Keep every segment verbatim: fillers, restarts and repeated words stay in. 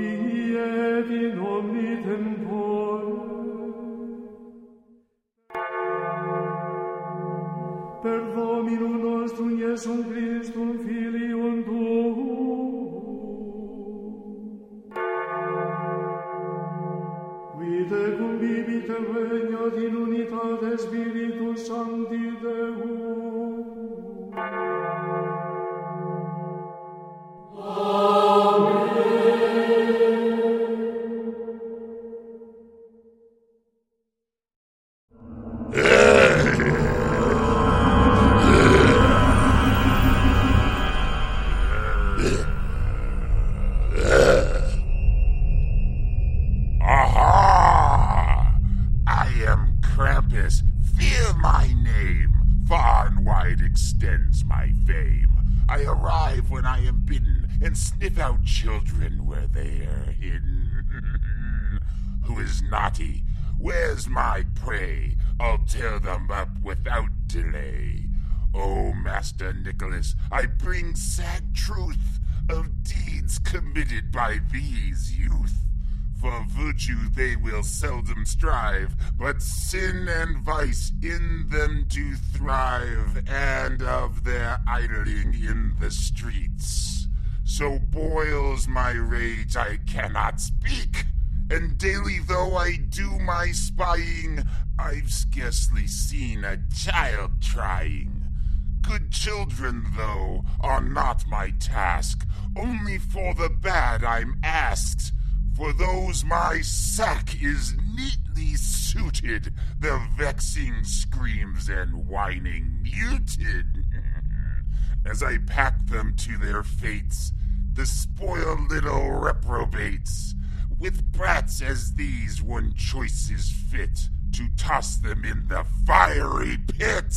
mundi et in omni tempore. Per Dominum nostrum Iesum Christum Filium Tuum, qui tecum vivit et regnat in unitate Spiritus Sancti Deum. I arrive when I am bidden, and sniff out children where they are hidden. Who is naughty? Where's my prey? I'll tear them up without delay. Oh, Master Nicholas, I bring sad truth of deeds committed by these youth. For virtue they will seldom strive, but sin and vice in them do thrive, and of their idling in the streets. So boils my rage I cannot speak, and daily though I do my spying, I've scarcely seen a child trying. Good children, though, are not my task, only for the bad I'm asked. For those my sack is neatly suited, their vexing screams and whining muted. As I pack them to their fates, the spoiled little reprobates, with brats as these one choice is fit, to toss them in the fiery pit.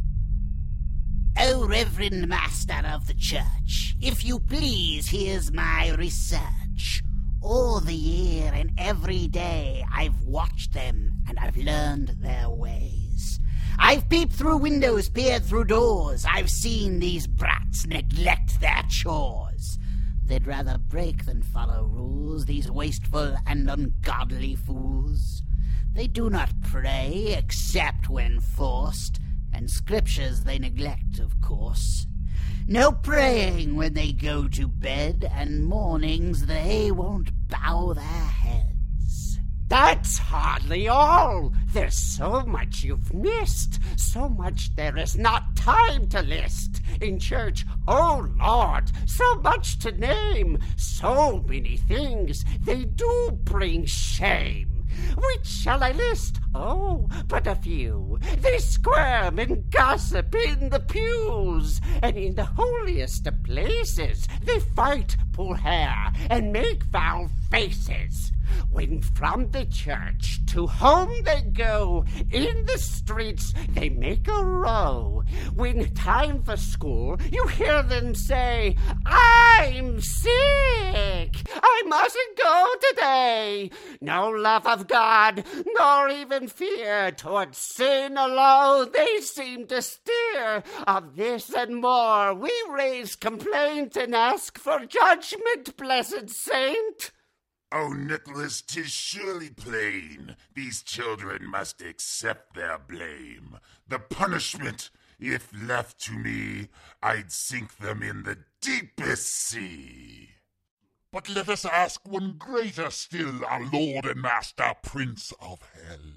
O Reverend Master of the Church, if you please, here's my research. All the year and every day I've watched them and I've learned their ways. I've peeped through windows, peered through doors. I've seen these brats neglect their chores. They'd rather break than follow rules, these wasteful and ungodly fools. They do not pray except when forced, and scriptures they neglect, of course. No praying when they go to bed, and mornings they won't bow their heads. That's hardly all. There's so much you've missed, so much there is not time to list. In church, oh Lord, so much to name, so many things they do bring shame. Which shall I list? Oh, but a few. They squirm and gossip in the pews, and in the holiest of places they fight, pull hair, and make foul faces. When from the church to home they go, in the streets they make a row. When time for school, you hear them say, I'm sick, I mustn't go today. No love of God, nor even fear, toward sin alone they seem to steer. Of this and more we raise complaint, and ask for judgment, blessed saint. Oh, Nicholas, 'tis surely plain, these children must accept their blame. The punishment, if left to me, I'd sink them in the deepest sea. But let us ask one greater still, our Lord and Master, Prince of Hell.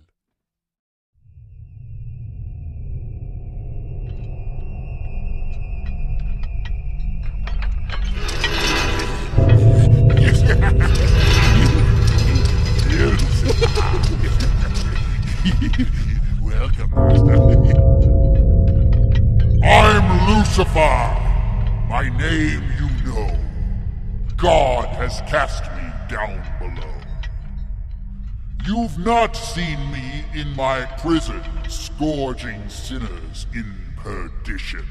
Welcome, Master. I'm Lucifer. My name you know. God has cast me down below. You've not seen me in my prison, scourging sinners in perdition.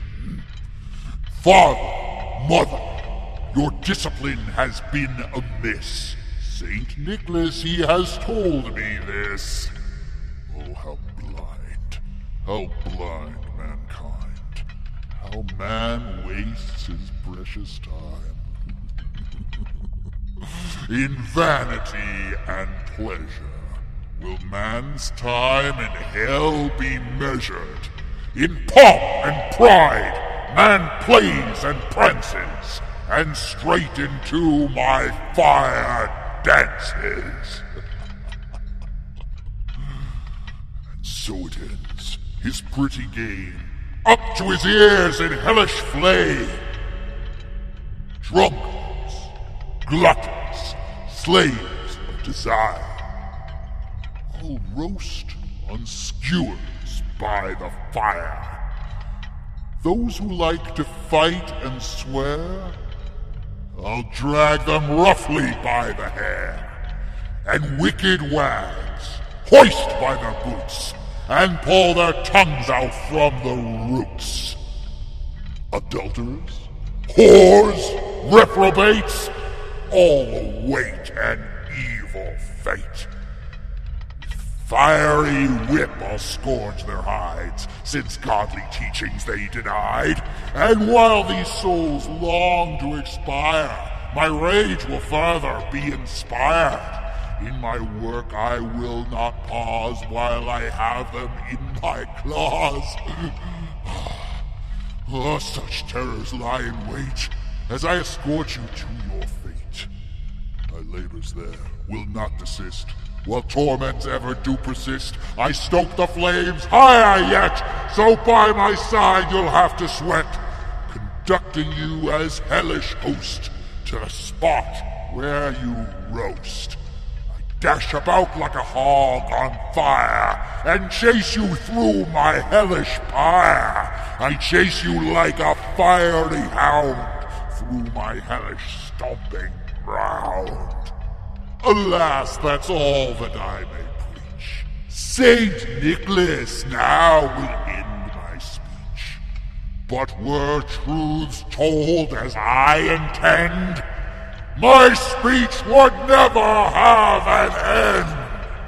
Father, mother, your discipline has been amiss. Saint Nicholas, he has told me this. Oh, how blind, how blind mankind, how man wastes his precious time. in vanity and pleasure will man's time in hell be measured. In pomp and pride man plays and prances, and straight into my fire dances. And so it ends, his pretty game, up to his ears in hellish flame. Drunkards, gluttons, slaves of desire, I'll roast on skewers by the fire. Those who like to fight and swear, I'll drag them roughly by the hair, and wicked wags hoist by their boots, and pull their tongues out from the roots. Adulterers, whores, reprobates, all await an evil fate. With fiery whip I'll scourge their hides, since godly teachings they denied. And while these souls long to expire, my rage will further be inspired. In my work I will not pause while I have them in my claws. Oh, such terrors lie in wait as I escort you to your fate. My labors there will not desist, while torments ever do persist. I stoke the flames higher yet, so by my side you'll have to sweat, conducting you as hellish host to the spot where you roast. Dash about like a hog on fire, and chase you through my hellish pyre. I chase you like a fiery hound through my hellish stomping ground. Alas, that's all that I may preach. Saint Nicholas now will end my speech. But were truths told as I intend, my speech would never have an end.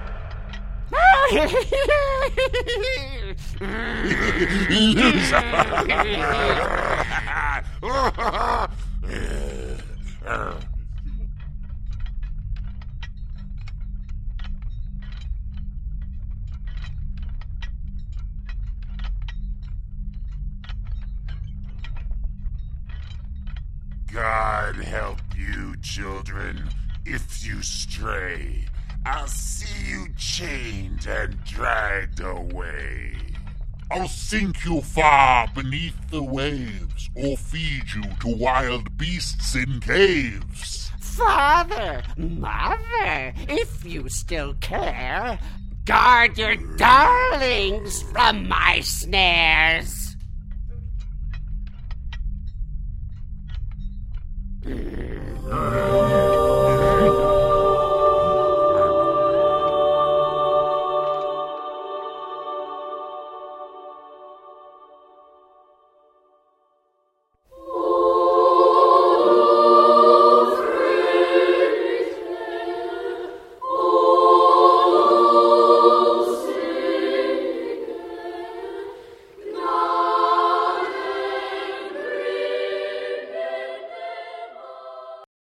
God help you, children, if you stray. I'll see you chained and dragged away. I'll sink you far beneath the waves, or feed you to wild beasts in caves. Father, mother, if you still care, guard your darlings from my snares. Uh.